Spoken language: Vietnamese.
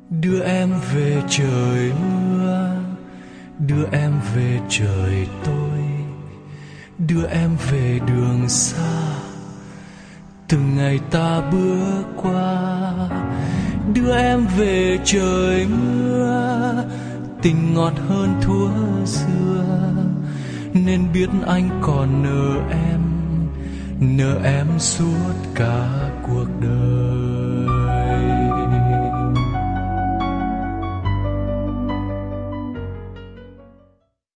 Đưa em về trời mưa, đưa em về trời tôi, đưa em về đường xa từng ngày ta bước qua. Đưa em về trời mưa, tình ngọt hơn thuở xưa, nên biết anh còn nợ em suốt cả cuộc đời.